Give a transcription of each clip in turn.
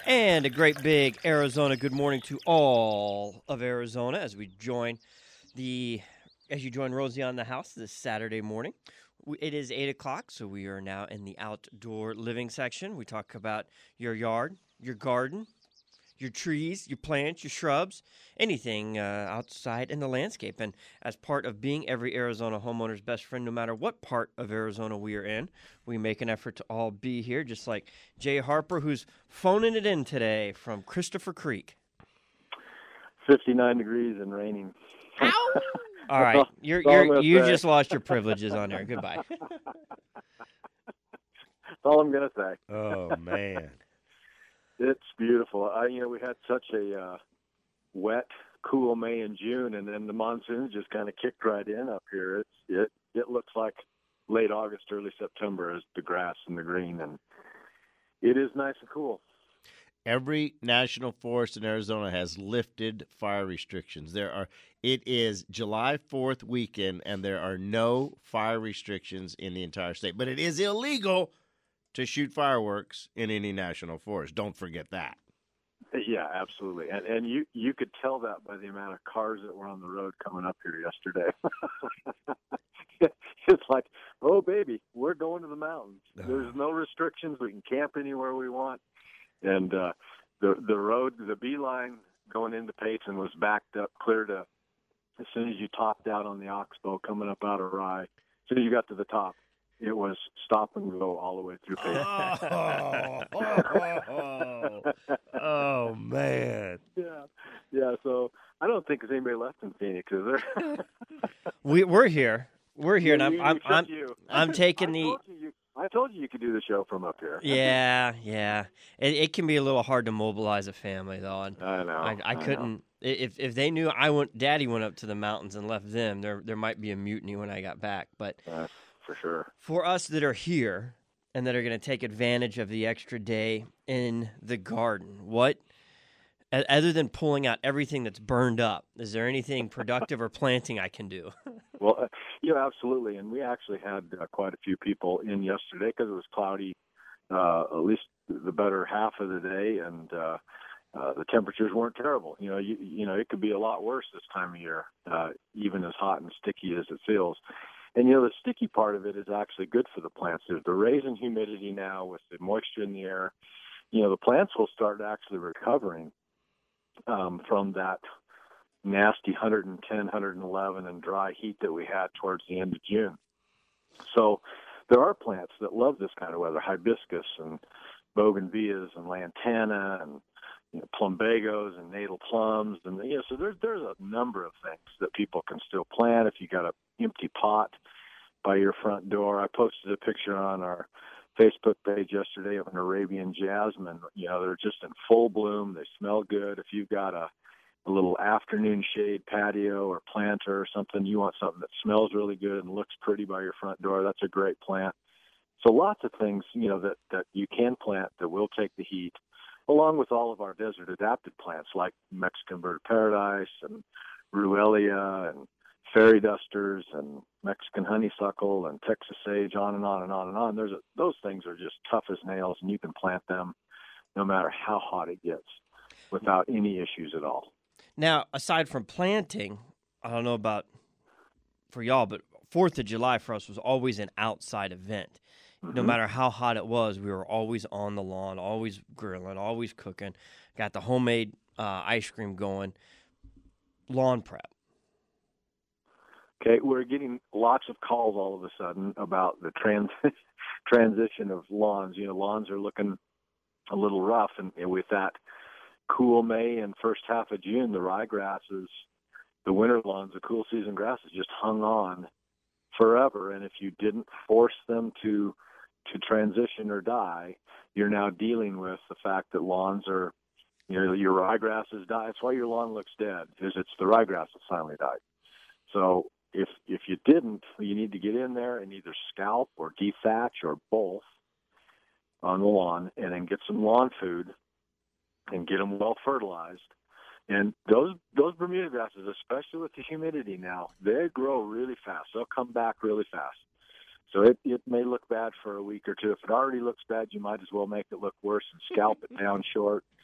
And a great big Arizona good morning to all of Arizona as you join Rosie on the house this Saturday morning. It is 8 o'clock, so we are now in the outdoor living section. We talk about your yard, your garden, your trees, your plants, your shrubs, anything outside in the landscape. And as part of being every Arizona homeowner's best friend, no matter what part of Arizona we are in, we make an effort to all be here, just like Jay Harper, who's phoning it in today from Christopher Creek. 59 degrees and raining. Ow! All right, you just lost your privileges on there. Goodbye. That's all I'm going to say. Oh, man. It's beautiful. We had such a wet, cool May and June, and then the monsoon just kind of kicked right in up here. It looks like late August, early September as the grass and the green, and it is nice and cool. Every national forest in Arizona has lifted fire restrictions. It is July 4th weekend, and there are no fire restrictions in the entire state. But it is illegal to shoot fireworks in any national forest. Don't forget that. Yeah, absolutely. And you could tell that by the amount of cars that were on the road coming up here yesterday. It's like, oh, baby, we're going to the mountains. There's no restrictions. We can camp anywhere we want. And the road, the beeline going into Payson was backed up clear to as soon as you topped out on the Oxbow coming up out of Rye. As soon as you got to the top, it was stop and go all the way through Payson. Oh, man. Yeah. So I don't think there's anybody left in Phoenix, is there? We're here. We're here, and I'm taking I told you could do the show from up here. Yeah. It can be a little hard to mobilize a family, though. And I know. I couldn't. If they knew Daddy went up to the mountains and left them, there might be a mutiny when I got back. But for sure. For us that are here and that are going to take advantage of the extra day in the garden, what, other than pulling out everything that's burned up, is there anything productive or planting I can do? Well, absolutely. And we actually had quite a few people in yesterday because it was cloudy at least the better half of the day, and the temperatures weren't terrible. It could be a lot worse this time of year, even as hot and sticky as it feels. And, the sticky part of it is actually good for the plants. There's the raising humidity now with the moisture in the air. The plants will start actually recovering from that nasty 110, 111 and dry heat that we had towards the end of June. So there are plants that love this kind of weather, hibiscus and bougainvilleas and lantana and plumbagos and natal plums, and so there's a number of things that people can still plant if you got an empty pot by your front door. I posted a picture on our Facebook page yesterday of an Arabian jasmine. They're just in full bloom. They smell good. If you've got a little afternoon shade patio or planter or something, you want something that smells really good and looks pretty by your front door, that's a great plant. So lots of things, that you can plant that will take the heat, along with all of our desert-adapted plants like Mexican bird of paradise and ruellia and fairy dusters and Mexican honeysuckle and Texas sage, on and on and on and on. Those things are just tough as nails, and you can plant them no matter how hot it gets without any issues at all. Now, aside from planting, I don't know about for y'all, but 4th of July for us was always an outside event. Mm-hmm. No matter how hot it was, we were always on the lawn, always grilling, always cooking, got the homemade ice cream going, lawn prep. Okay, we're getting lots of calls all of a sudden about the transition of lawns. Lawns are looking a little rough, and with that cool May and first half of June, the ryegrasses, the winter lawns, the cool season grasses just hung on forever. And if you didn't force them to transition or die, you're now dealing with the fact that lawns are, your ryegrasses die. That's why your lawn looks dead, is it's the ryegrass that finally died. So if you didn't, you need to get in there and either scalp or dethatch or both on the lawn, and then get some lawn food and get them well fertilized. And those Bermuda grasses, especially with the humidity now, they grow really fast. They'll come back really fast. So it may look bad for a week or two. If it already looks bad, you might as well make it look worse and scalp it down short.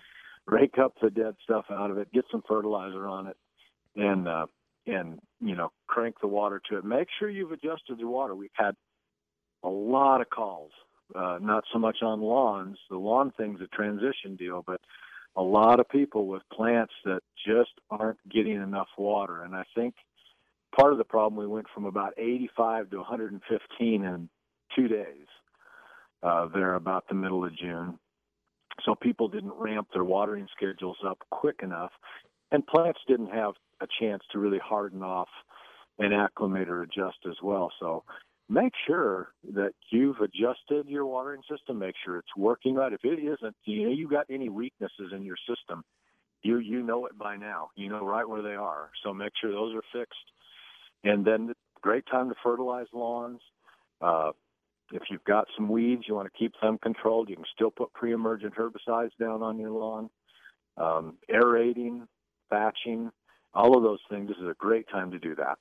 rake up the dead stuff out of it, get some fertilizer on it, and crank the water to it. Make sure you've adjusted your water. We've had a lot of calls, not so much on lawns. The lawn thing's a transition deal, but a lot of people with plants that just aren't getting enough water. And I think part of the problem, we went from about 85 to 115 in 2 days there about the middle of June. So people didn't ramp their watering schedules up quick enough, and plants didn't have a chance to really harden off and acclimate or adjust as well. So make sure that you've adjusted your watering system. Make sure it's working right. If it isn't, you got any weaknesses in your system, you know it by now. You know right where they are. So make sure those are fixed. And then great time to fertilize lawns. If you've got some weeds, you want to keep them controlled. You can still put pre-emergent herbicides down on your lawn. Aerating, thatching, all of those things. This is a great time to do that.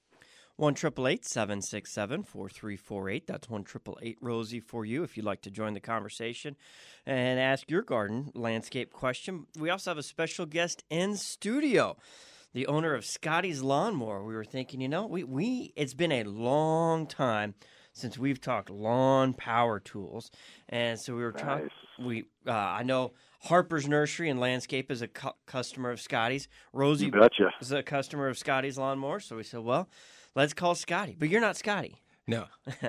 1-888-767-4348. That's 1-888-ROSIE for you if you'd like to join the conversation and ask your garden landscape question. We also have a special guest in studio, the owner of Scotty's Lawnmower. We were thinking, it's been a long time since we've talked lawn power tools, and so we were talking. I know Harper's Nursery and Landscape is a customer of Scotty's. Rosie is a customer of Scotty's Lawnmower, so we said, well, let's call Scotty. But you're not Scotty. No.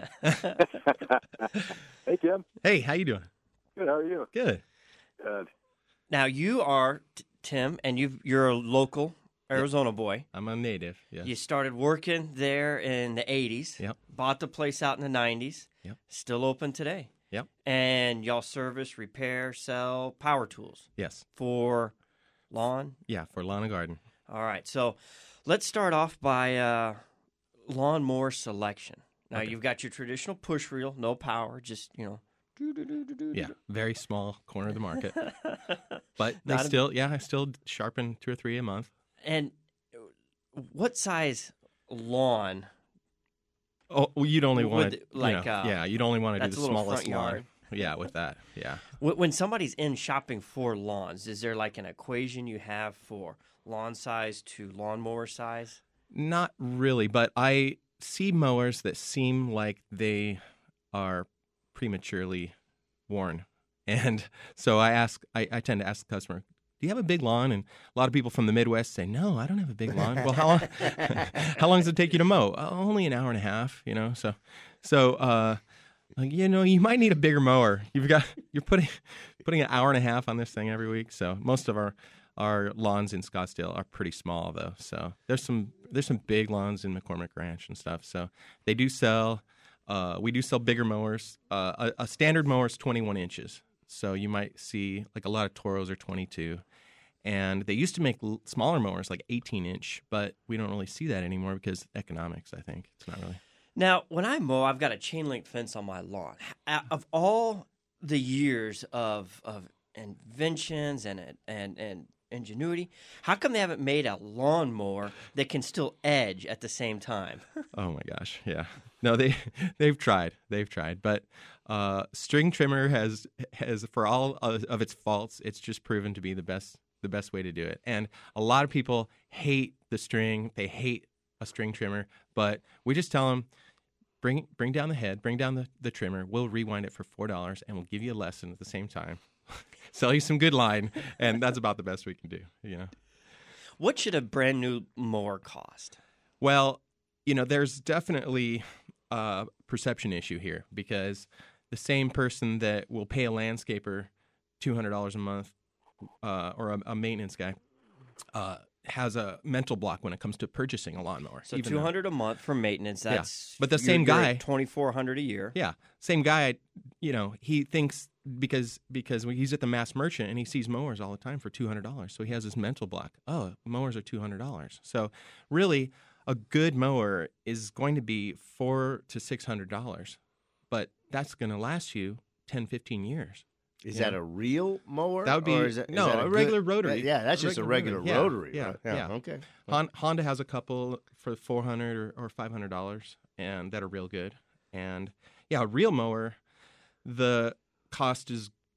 Hey, Tim. Hey, how you doing? Good. How are you? Good. Good. Now you are Tim, and you're a local Arizona boy. I'm a native. Yes. You started working there in the 80s. Yep. Bought the place out in the 90s. Yep. Still open today. Yep. And y'all service, repair, sell power tools. Yes. For lawn? Yeah, for lawn and garden. All right. So let's start off by lawnmower selection. Now, You've got your traditional push reel, no power, just, Yeah, very small corner of the market. But I still sharpen 2 or 3 a month. And what size lawn? Oh, well, you'd only want to, you'd only want to do the smallest lawn. Yard. Yeah, with that, yeah. When somebody's in shopping for lawns, is there like an equation you have for lawn size to lawnmower size? Not really, but I see mowers that seem like they are prematurely worn. And so I tend to ask the customer, do you have a big lawn? And a lot of people from the Midwest say, no, I don't have a big lawn. Well, how long does it take you to mow? Only an hour and a half, So you might need a bigger mower. You're putting an hour and a half on this thing every week. So most of our lawns in Scottsdale are pretty small, though. So there's some big lawns in McCormick Ranch and stuff. So they do sell. We do sell bigger mowers. A standard mower is 21 inches. So you might see like a lot of Toros are 22. And they used to make smaller mowers, like 18-inch, but we don't really see that anymore because economics, I think. It's not really. Now, when I mow, I've got a chain link fence on my lawn. Of all the years of inventions and ingenuity, how come they haven't made a lawnmower that can still edge at the same time? Oh my gosh, yeah. No, they've tried, but string trimmer has for all of its faults, it's just proven to be the best way to do it. And a lot of people hate the string; they hate a string trimmer, but we just tell them, bring down the head, bring down the trimmer. We'll rewind it for $4, and we'll give you a lesson at the same time. Sell you some good line, and that's about the best we can do. What should a brand new mower cost? Well, there's definitely a perception issue here because the same person that will pay a landscaper $200 a month or a maintenance guy has a mental block when it comes to purchasing a lawnmower. So $200 a month for maintenance. That's but the same guy, $2,400 a year. Yeah, same guy. He thinks because when he's at the mass merchant and he sees mowers all the time for $200, so he has this mental block. Oh, mowers are $200. So really, a good mower is going to be $400 to $600, but that's going to last you 10, 15 years. Is that a real mower? That would be a regular rotary. Yeah, that's just a regular rotary. Yeah, right? yeah. Okay. Honda has a couple for $400 or $500, and that are real good. And a real mower, the cost is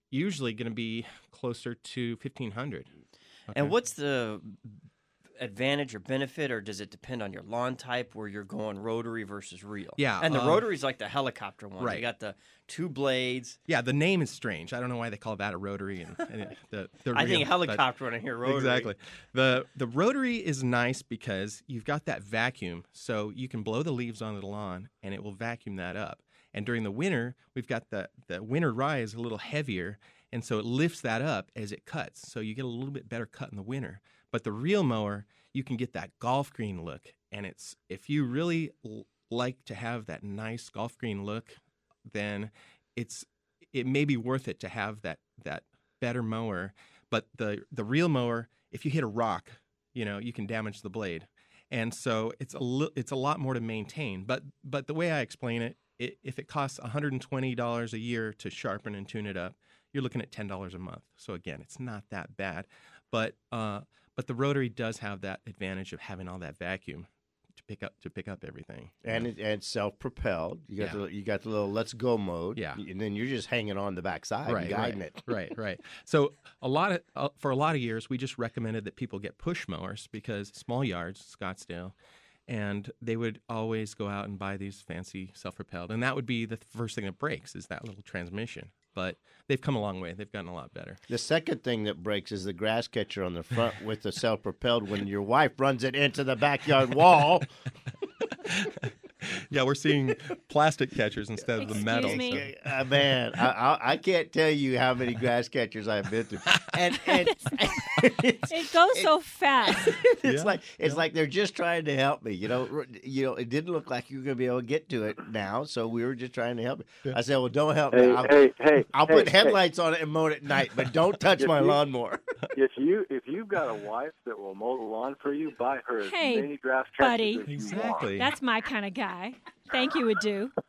usually going to be closer to $1,500. And what's the advantage or benefit, or does it depend on your lawn type where you're going rotary versus reel? Yeah, and the rotary is like the helicopter one. right. You got the 2 blades. Yeah, the name is strange. I don't know why they call that a rotary. The I reel, think helicopter when I hear rotary. Exactly. The rotary is nice because you've got that vacuum, so you can blow the leaves onto the lawn, and it will vacuum that up. And during the winter, we've got the winter rye is a little heavier, and so it lifts that up as it cuts. So you get a little bit better cut in the winter. But the reel mower, you can get that golf green look. And it's if you really like to have that nice golf green look, then it may be worth it to have that better mower. But the reel mower, if you hit a rock, you can damage the blade. And so it's a lot more to maintain. But the way I explain it, if it costs $120 a year to sharpen and tune it up, you're looking at $10 a month. So again, it's not that bad. But the rotary does have that advantage of having all that vacuum to pick up everything. And it's self-propelled. You got the little let's go mode. Yeah. And then you're just hanging on the backside and guiding it. Right. So for a lot of years, we just recommended that people get push mowers because small yards, Scottsdale, and they would always go out and buy these fancy self-propelled. And that would be the first thing that breaks is that little transmission. But they've come a long way. They've gotten a lot better. The second thing that breaks is the grass catcher on the front with the self-propelled when your wife runs it into the backyard wall. Yeah, we're seeing plastic catchers instead of the metal. Excuse me? Man, I can't tell you how many grass catchers I've been through. And It goes so fast. It's like they're just trying to help me. It didn't look like you were going to be able to get to it now, so we were just trying to help you. I said, well, don't help me. I'll put headlights on it and mow it at night, but don't touch my lawnmower. If you've got a wife that will mow the lawn for you, buy her as Hey, many grass buddy. catchers as you Exactly. want. That's my kind of guy. Thank you, Adu.